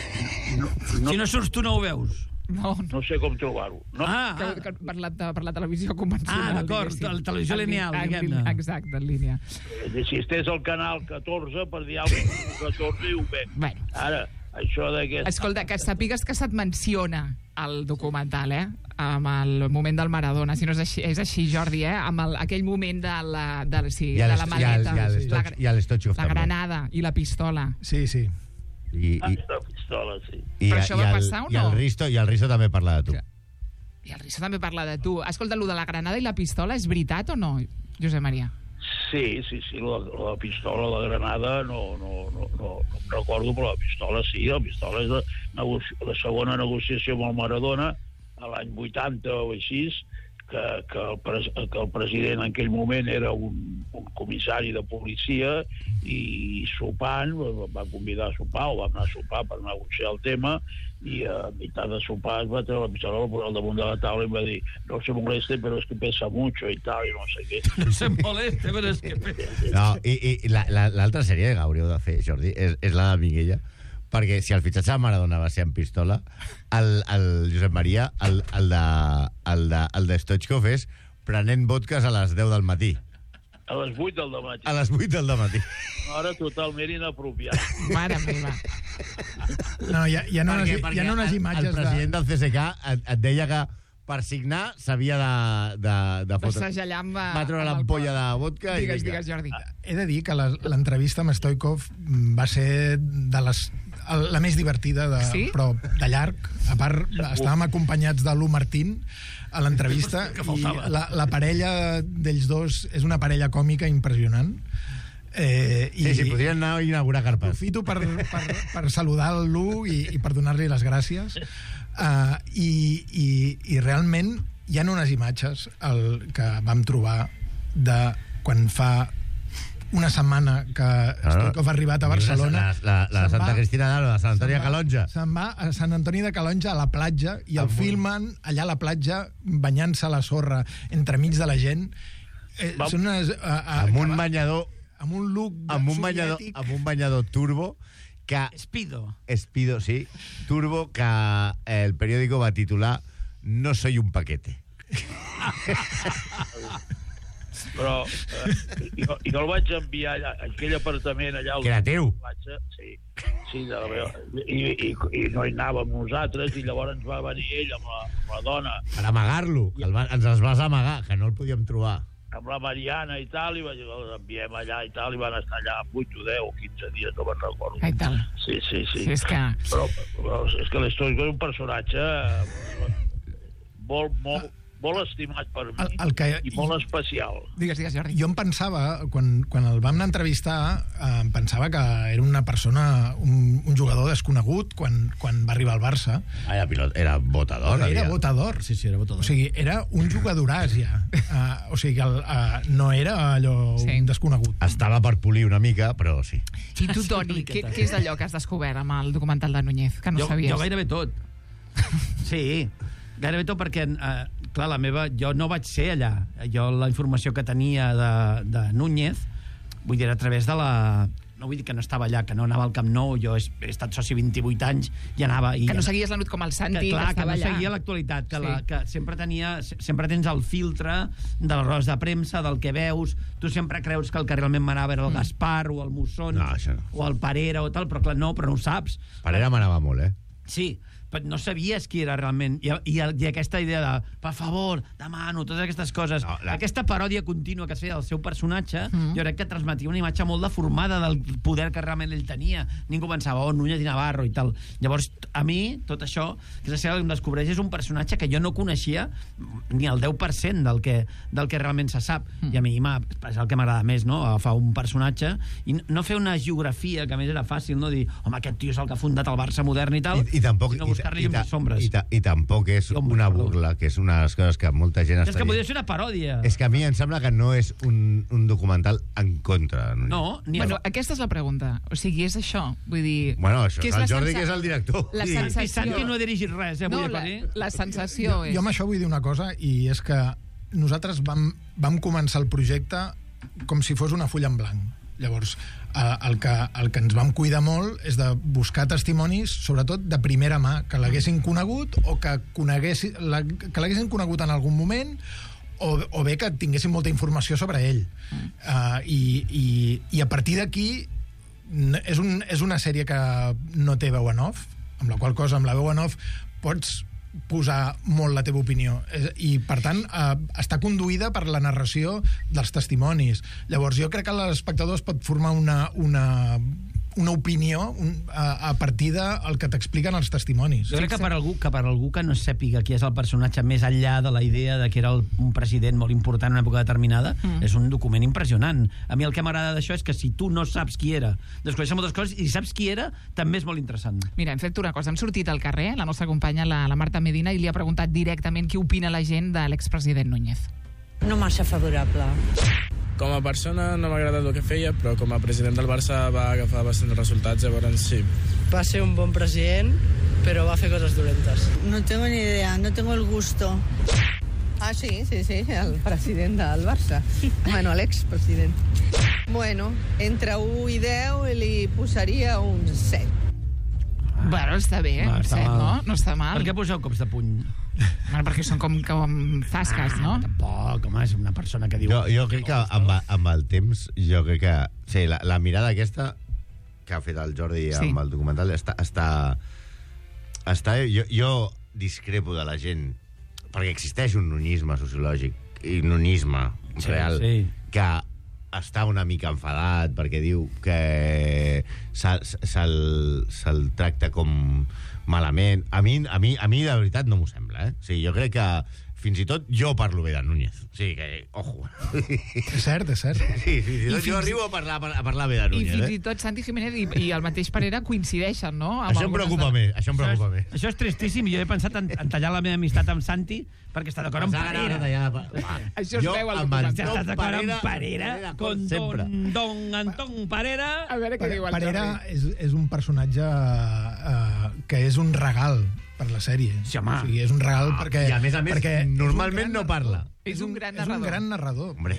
Si no surts tu no ho veus? No sé com trobar-ho. Per la televisió convencional. D'acord, la televisió lineal, diguem-ne. Exacte, en línia. Si estés al canal 14, per dir alguna cosa, 14 i ho veig. Bueno. Ara, això d'aquest... Escolta, que sàpigues que se't menciona al documental, amb el moment del Maradona, si no és així, Jordi, amb aquell moment de la maleta, la granada i la pistola. Sí. La pistola, sí. Però això va passar o no? I el Risto també parla de tu. I el Risto també parla de tu. Escolta, allò de la granada i la pistola és veritat o no? Josep Maria. Sí, la pistola, la granada, no em recordo, però la pistola sí, la pistola és la segona negociació amb el Maradona, a l'any 80 o així, que el president en aquell moment era un comissari de policia i sopant, va convidar a sopar o vam anar a sopar per negociar el tema i a mitjà de sopar es va treure la pistola, va posar al damunt de la taula i va dir no se moleste però es que pesa mucho i tal, i no sé què. No se moleste però es que pesa. No, i l'altra sèrie que hauríeu de fer, Jordi, és la de Minguella, perquè si el fitxatge de Maradona va ser en pistola, el Josep Maria, el de Stoichkov és prenent vodkas a les 10 del matí. A les 8 del dematí. A les 8 del dematí. Ara totalment inapropiat. Mare meva. No, hi ha unes imatges el president del CSK et deia que per signar s'havia de fotre. Passejar amb... Va treure l'ampolla de vodka. Digues, Jordi. He de dir que l'entrevista amb Stoichkov va ser de la més divertida, sí? Però de llarg. A part, estàvem acompanyats de Lu Martín a l'entrevista i la parella d'ells dos és una parella còmica impressionant. Sí, podrien anar a inaugurar carpes. Aprofito per saludar el Lu i per donar-li les gràcies. I realment hi ha unes imatges que vam trobar de quan fa una setmana que Stoichkov ha arribat a Barcelona. La Santa Cristina d'Aro, la Sant Antoni de Calonja. Se'n va a Sant Antoni de Calonja, a la platja, i el filmen allà a la platja, banyant-se a la sorra, entremig de la gent. Són unes... Amb un banyador... Amb un look soviètic. Amb un banyador turbo que... Speedo, sí. Turbo, que el periódico va titular No soy un paquete. Però jo el vaig enviar a aquell apartament allà... Que era teu? Sí, i no hi anàvem nosaltres, i llavors ens va venir ell amb la dona. Per amagar-lo, ens els vas amagar, que no el podíem trobar. Amb la Mariana i tal, i els enviem allà i tal, i van estar allà 8 o 10 o 15 dies, no me'n recordo. I tal. Sí. És que... Però és que l'Stoichkov és un personatge molt estimat per mi i molt especial. Digues, Jordi. Jo em pensava, quan el vam anar a entrevistar, em pensava que era una persona, un jugador desconegut quan va arribar al Barça. Era botador. Era botador. Sí, era botador. O sigui, era un jugadoràs ja. O sigui, no era allò desconegut. Estava per polir una mica, però sí. I tu, Toni, què és allò que has descobert amb el documental de Núñez, que no sabies? Jo gairebé tot. Sí, gairebé tot perquè, clar, jo no vaig ser allà. Jo la informació que tenia de Núñez, vull dir, a través de la... No vull dir que no estava allà, que no anava al Camp Nou, jo he estat soci 28 anys i anava... Que no seguies l'Anut com el Santi, que estava allà. Que no seguia l'actualitat, que sempre tens el filtre de les rodes de premsa, del que veus. Tu sempre creus que el que realment manava era el Gaspar o el Mussons o el Parera o tal, però clar, no ho saps. Parera manava molt, Sí, però no sabies qui era realment. I aquesta idea de, per favor, demano, totes aquestes coses. Aquesta paròdia contínua que es feia del seu personatge, jo crec que transmetia una imatge molt deformada del poder que realment ell tenia. Ningú pensava, Núñez i Navarro i tal. Llavors, a mi, tot això, que em descobreix, és un personatge que jo no coneixia ni el 10% del que realment se sap. I a mi és el que m'agrada més, no? Agafar un personatge i no fer una geografia, que a més era fàcil, no? Dir, home, aquest tio és el que ha fundat el Barça modern i tal, i tampoc i tampoc és una burla, que és una de les coses que molta gent és que podria ser una paròdia. És que a mi em sembla que no és un documental en contra. No, aquesta és la pregunta. O sigui, és això. Vull dir... Bueno, això és el Jordi, que és el director. La sensació... Santi no ha dirigit res, No, la sensació és... Jo amb això vull dir una cosa, i és que nosaltres vam començar el projecte com si fos una fulla en blanc. Llavors, el que ens vam cuidar molt és de buscar testimonis, sobretot de primera mà, que l'haguessin conegut o que l'haguessin conegut en algun moment, o bé que tinguessin molta informació sobre ell. I a partir d'aquí és una sèrie que no té veu en off, amb la qual cosa, amb la veu en off, pots posar molt la teva opinió i per tant està conduïda per la narració dels testimonis. Llavors jo crec que l'espectador es pot formar una una opinió a partir del que t'expliquen els testimonis. Jo crec que per algú que no sàpiga qui és el personatge més enllà de la idea de que era un president molt important en una època determinada, és un document impressionant. A mi el que m'agrada d'això és que si tu no saps qui era, desconeixes moltes coses, i saps qui era, també és molt interessant. Mira, hem fet una cosa, hem sortit al carrer, la nostra companya, la Marta Medina, i li ha preguntat directament què opina la gent de l'expresident Núñez. No massa favorable. Com a persona no m'ha agradat el que feia, però com a president del Barça va agafar bastants resultats, llavors sí. Va ser un bon president, però va fer coses dolentes. No tengo ni idea, no tengo el gusto. Ah, sí, el president del Barça. Bueno, l'expresident. Bueno, entre 1 i 10 li posaria un 7. Bueno, està bé, no, està 7, mal. no? No està mal. Per què poseu cops de puny? Bueno, perquè són com zasques, no? Tampoc, home, és una persona que diu... Jo crec que amb el temps, jo crec que... Sí, la mirada aquesta que ha fet el Jordi amb el documental està jo discrepo de la gent, perquè existeix un nunyisme sociològic i nunyisme real que està una mica enfadat perquè diu que se'l tracta com malament. A mi de veritat no m'ho sembla, O sigui, jo crec que fins i tot jo parlo bé de Núñez. O sigui que, ojo. És cert. Sí, jo arribo a parlar bé de Núñez. I fins i tot Santi Jiménez i el mateix Parera coincideixen, no? Això em preocupa més. Això és tristíssim. Jo he pensat en tallar la meva amistat amb Santi perquè està d'acord amb Parera. Això es veu al documental. Estàs d'acord amb Parera? Con don Antón Parera? A veure què diu el Parera és un personatge que és un regal per la sèrie. Sí, home. O sigui, és un regal perquè... I a més, normalment no parla. És un gran narrador. És un gran narrador. Hombre.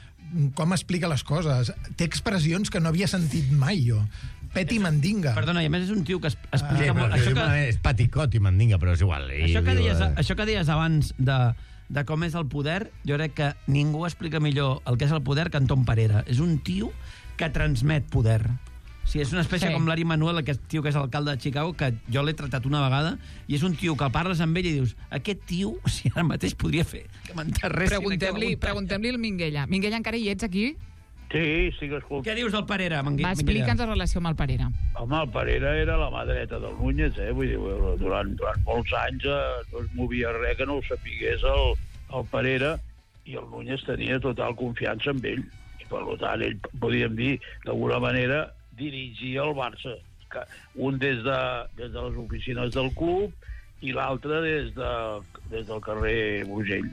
Com explica les coses. Té expressions que no havia sentit mai, jo. Pet i mandinga. Perdona, i a més és un tio que explica molt... És paticot i mandinga, però és igual. Això que deies abans de com és el poder, jo crec que ningú explica millor el que és el poder que Antón Parera. És un tio que transmet poder. Sí, és una espècie com l'Ari Manuel, aquest tio que és alcalde de Chicago, que jo l'he tractat una vegada, i és un tio que parles amb ell i dius, aquest tio, si ara mateix podria fer que m'enterressin... Preguntem-li al Minguella. Minguella, encara hi ets aquí? Sí, que escolta. Què dius del Parera, Minguella? Explica'ns la relació amb el Parera. Home, el Parera era la mà dreta del Núñez, Vull dir, durant molts anys no es movia res que no ho sapigués el Parera, i el Núñez tenia total confiança en ell. I, per tant, ell, podríem dir, d'alguna manera, dirigia el Barça. Un des de les oficines del club i l'altre des del carrer Bugell.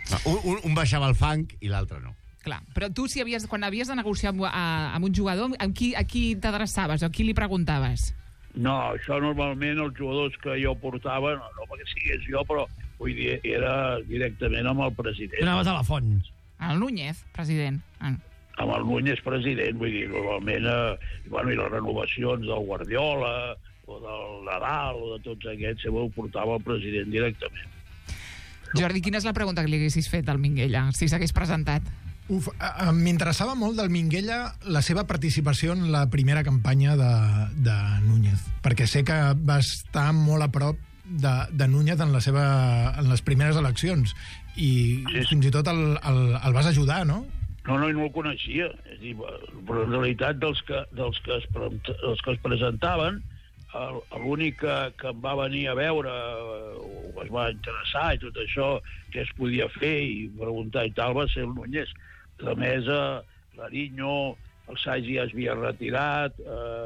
Un baixava el fang i l'altre no. Clar, però tu, quan havies de negociar amb un jugador, a qui t'adreçaves o a qui li preguntaves? No, això normalment els jugadors que jo portava, no perquè sigués jo, però vull dir, era directament amb el president. Tu anaves a la font. El Núñez, president. Amb el Núñez president, vull dir, normalment, i les renovacions del Guardiola, o del Nadal, o de tots aquests, ho portava el president directament. Jordi, quina és la pregunta que li haguessis fet al Minguella, si s'hagués presentat? M'interessava molt del Minguella la seva participació en la primera campanya de Núñez, perquè sé que va estar molt a prop de Núñez en les primeres eleccions, i fins i tot el vas ajudar, no? No, i no el coneixia. És dir, però en realitat dels que es presentaven, l'únic que em va venir a veure o es va interessar i tot això que es podia fer i preguntar i tal va ser el Núñez. A més, l'Ariño, el Sagi ja es havia retirat,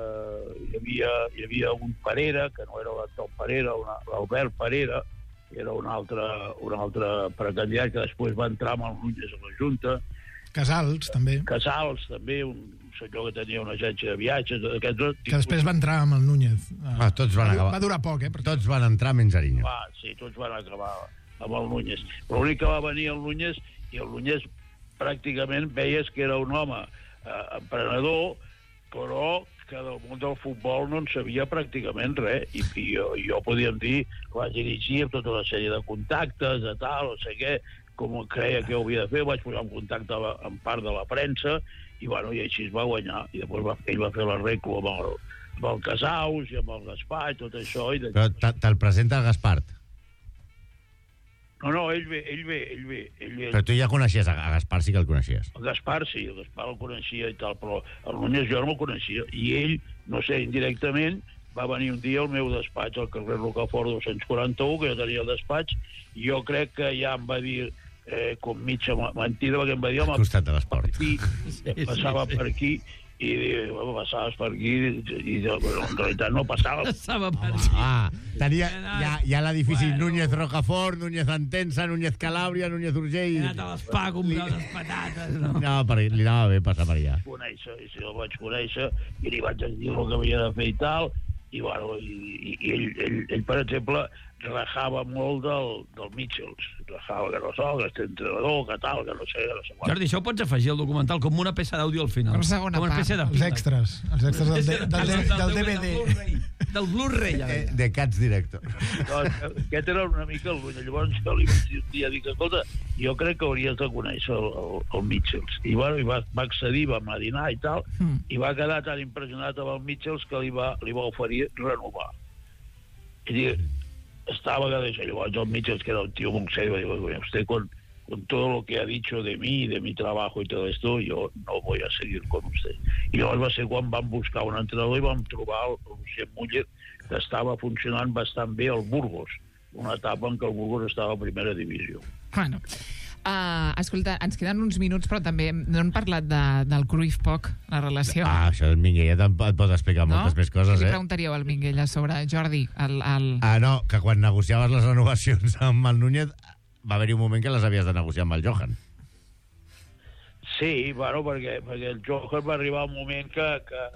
hi havia un Parera, que no era l'Antón Parera, l'Albert Parera, era un altre precandidat que després va entrar amb el Núñez a la Junta. Casals, també, un senyor que tenia una agència de viatges. Que després va entrar amb el Núñez. Tots van acabar. Va durar poc, Tots van entrar menys Ariño. Sí, tots van acabar amb el Núñez. Però l'únic que va venir el Núñez, i el Núñez pràcticament veies que era un home emprenedor, però que del món del futbol no en sabia pràcticament res. I jo podíem dir que vaig dirigir amb tota una sèrie de contactes, de tal, no sé què, com creia que ho havia de fer, vaig posar en contacte amb part de la premsa, i així es va guanyar. I després ell va fer l'arreglo amb el Casaus i amb el Gaspar i tot això. Però te'l presenta el Gaspart? No, ell ve. Però tu ja coneixies, a Gaspar sí que el coneixies. El Gaspar sí, el Gaspar el coneixia i tal, però el Núñez jo no el coneixia. I ell, no sé, indirectament, va venir un dia al meu despatx, al carrer Rocafort 241, que jo tenia el despatx, i jo crec que ja em va dir, com mitja mentida, perquè em va dir... Al costat de l'esport. Passava per aquí, i passaves per aquí, i en realitat no passava. Passava per aquí. Tenia ja l'edifici Núñez Rocafort, Núñez Entensa, Núñez Calàbria, Núñez Urgell... He anat a l'Espa a comprar unes patates, no? Li anava bé passar per allà. El vaig conèixer, i li vaig dir el que havia de fer i tal, i bueno, ell, per exemple, rajava molt del Mitchells. Rajava que no sol, que és entrenador, que tal, que no sé quan. Jordi, això ho pots afegir al documental com una peça d'àudio al final. Com una espècie de els extras del DVD. Del Blu-ray. De Cats Director. Aquest era una mica el Núñez. Llavors jo li vaig dir un dia, dic, escolta, jo crec que hauries de conèixer el Mitchells. I bueno, va accedir, vam a dinar i tal, i va quedar tan impressionat amb el Mitchells que li va oferir renovar. I dic, estaba que de llavors el Mitchells, que era un tío muy serio, digo, usted con todo lo que ha dicho de mí, de mi trabajo y todo esto, yo no voy a seguir con usted. I llavors va ser quan vam buscar un entrenador i vam trobar el Lucien Muller, que estava funcionant bastant bé al Burgos, una etapa en què el Burgos estava a primera divisió. Bueno, escolta, ens queden uns minuts, però també no hem parlat del Cruyff-Poc, la relació. Això del Minguella et pot explicar moltes més coses, Què li preguntaríeu al Minguella sobre Jordi? No, que quan negociaves les renovacions amb el Núñez va haver-hi un moment que les havies de negociar amb el Johan. Sí, bueno, perquè el Johan va arribar un moment que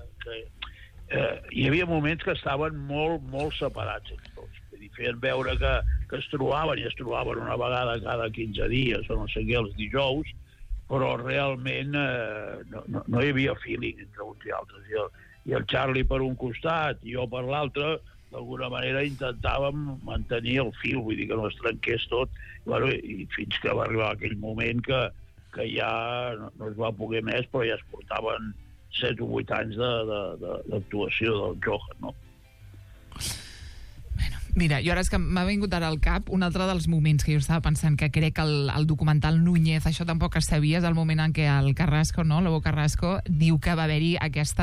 hi havia moments que estaven molt, molt separats els dos. Feien veure que es trobaven una vegada cada 15 dies o no sé què, els dijous, però realment no hi havia feeling entre uns i altres. I el Charlie per un costat i jo per l'altre, d'alguna manera intentàvem mantenir el fil, vull dir que no es trenqués tot, i fins que va arribar aquell moment que ja no es va poder més, però ja es portaven 7 o 8 anys d'actuació del Johan, no? Mira, jo ara és que m'ha vingut ara al cap un altre dels moments que jo estava pensant, que crec que el documental Núñez, això tampoc es sabia, és el moment en què el Carrasco, no, Lobo Carrasco, diu que va haver-hi aquest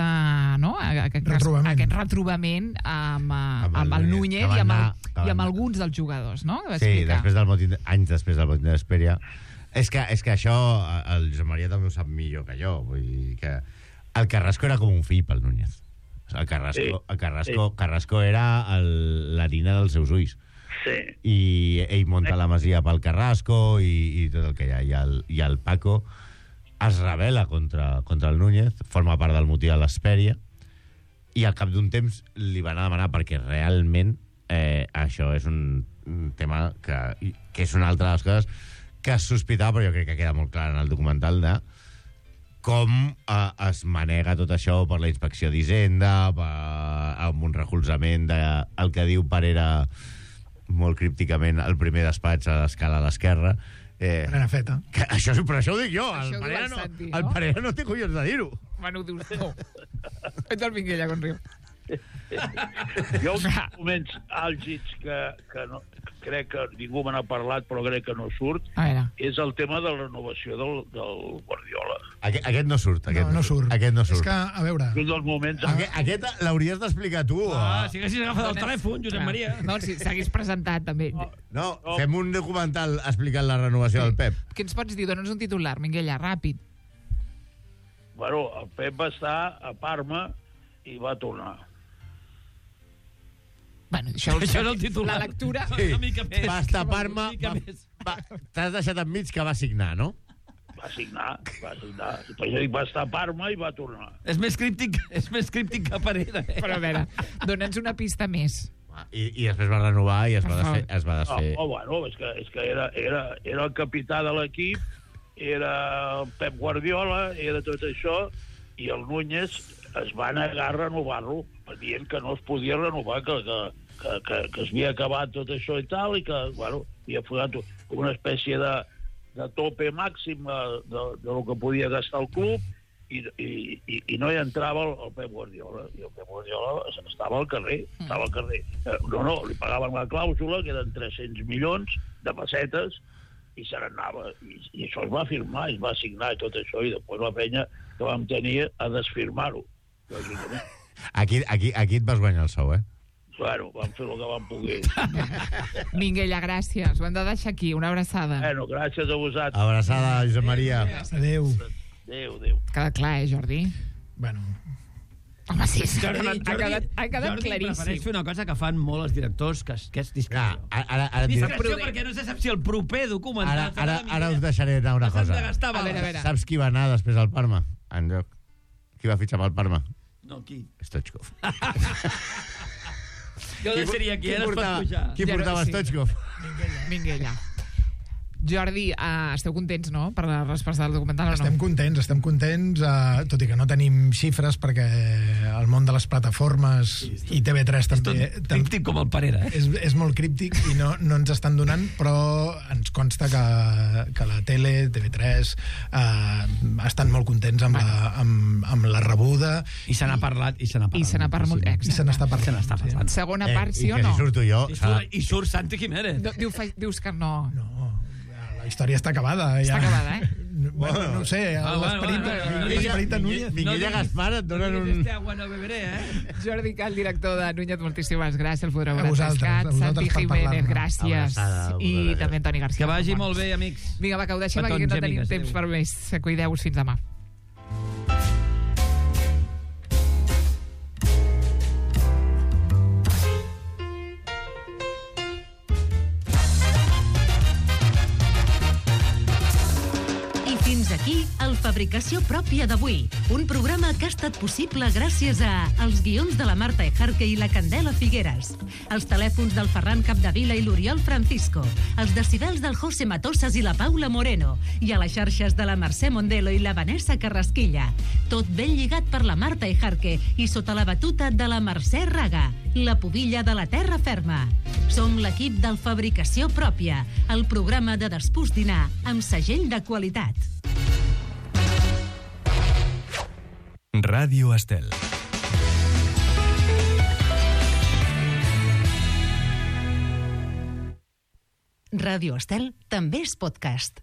retrobament amb el Núñez i amb alguns dels jugadors, no? Sí, anys després del motín de Vespella. És que això el Josep Maria també ho sap millor que jo, vull dir que el Carrasco era com un fill pel Núñez. El Carrasco era l'harina dels seus ulls. Sí. I ell munta la masia pel Carrasco i tot el que hi ha. I el Paco es rebel·la contra el Núñez, forma part del motí de l'Hespèria, i al cap d'un temps li van a demanar, perquè realment això és un tema que és una altra de les coses que es sospitava, però jo crec que queda molt clar en el documental, de com es manega tot això per la inspecció d'Hisenda, amb un recolzament del que diu Parera molt crípticament el primer despatx a l'escala a l'esquerra. Prenafeta. Però això ho dic jo. El Parera no té collons de dir-ho. Bueno, ho dius tu. Ets el Minguella, quan riu. Hi ha uns moments àlgids que no, crec que ningú me n'ha parlat, però crec que no surt. És el tema de la renovació del Guardiola. Aquest no surt. No surt. Aquest no surt. És que, a veure... Aquest l'hauries d'explicar tu. Si haguessis agafat el telèfon, Josep Maria. No, si s'hagués presentat, també. No, fem un documental explicant la renovació del Pep. Què ens pots dir? Dóna'ns un titular, Minguella, ràpid. Bueno, el Pep va estar a Parma i va tornar. Bueno, això és el titular. La lectura... Sí. Va estar a Parma... T'has deixat enmig que va signar, no? Va signar. Va estar a Parma i va tornar. És més críptic que Parera. Però a veure, dona'ns una pista més. I després va renovar i es va desfer. Bueno, és que era el capità de l'equip, era el Pep Guardiola, era tot això, i el Núñez es va negar a renovar-lo, dient que no es podia renovar, que es havia acabat tot això i tal, i que, bueno, havia posat una espècie de tope màxim de lo que podia gastar el club, i no hi entrava el Pep Guardiola, i el Pep Guardiola estava al carrer, No, li pagaven la clàusula, que eren 300 milions de pessetes, i se n'anava. I això es va firmar, es va signar i tot això, i després la penya que vam tenir a desfirmar-ho. Aquí et vas guanyar el sou, eh? Bueno, vam fer el que vam poder. Minguella, gràcies. Ho hem de deixar aquí. Una abraçada. Bueno, gràcies a vosaltres. Abraçada, Josep Maria. Adéu. Adéu. Queda clar, Jordi? Bueno... Home, sí, Jordi, ha quedat claríssim. Prefereix fer una cosa que fan molt els directors, que és discreció. Discreció perquè no se sap si el proper documental... Ara us deixaré anar una cosa. A veure. Saps qui va anar després al Parma? En lloc. Qui va fitxar pel Parma? No, qui? Stoichkov. Jo deixaria aquí, ara es pot pujar. Qui portava Stoichkov? Minguella. Jordi, esteu contents, no?, per la resposta del documental o no? Estem contents, tot i que no tenim xifres, perquè el món de les plataformes i TV3 també... És críptic com el Parera, eh? És molt críptic i no ens estan donant, però ens consta que la tele, TV3, estan molt contents amb la rebuda. I se n'ha parlat, i se n'ha parlat. I se n'ha parlat. I se n'està parlant. Segona part, sí o no? I que si surto jo... I surt Santi Jiménez. Dius que no. No. La història està acabada. Està acabada, eh? Bueno, no ho sé, l'esperit de Núñez. Minguella Gaspar et donen un... Este agua no beberé, eh? Jordi Cal, director de Núñez, moltíssimes gràcies. El podreu veure a vosaltres Santi Jiménez, gràcies. I també Antoni García. Que vagi molt bé, amics. Vinga, va, que ho deixem aquí, que no tenim temps per més. Cuideu-vos, fins demà. Aquí, el Fabricació Pròpia d'avui, un programa que ha estat possible gràcies a els guions de la Marta Ejarque i la Candela Figueres, els telèfons del Ferran Capdevila i l'Oriol Francisco, els decibels del José Matosas i la Paula Moreno, i a les xarxes de la Mercè Mondelo i la Vanessa Carrasquilla. Tot ben lligat per la Marta Ejarque i sota la batuta de la Mercè Raga, la pubilla de la terra ferma. Som l'equip del Fabricació Pròpia, el programa de despús dinar amb segell de qualitat. Ràdio Estel. Ràdio Estel també és podcast.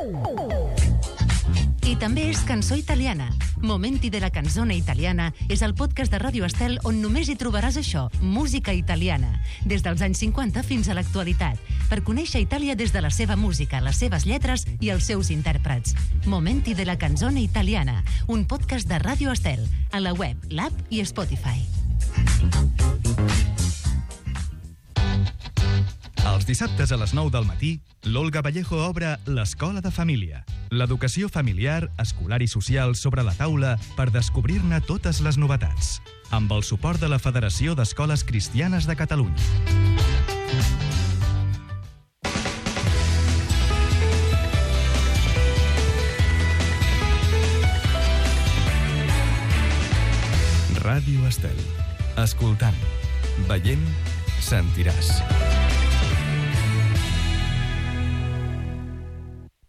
I també és cançó italiana. Momenti de la canzone italiana és el podcast de Ràdio Estel on només hi trobaràs això, música italiana, des dels anys 50 fins a l'actualitat, per conèixer Itàlia des de la seva música, les seves lletres i els seus intèrprets. Momenti de la canzone italiana, un podcast de Ràdio Estel, a la web, l'app i Spotify. Els dissabtes a les 9 del matí, l'Olga Vallejo obre l'Escola de Família. L'educació familiar, escolar i social sobre la taula per descobrir-ne totes les novetats. Amb el suport de la Federació d'Escoles Cristianes de Catalunya. Ràdio Estel. Escoltant, veient, sentiràs.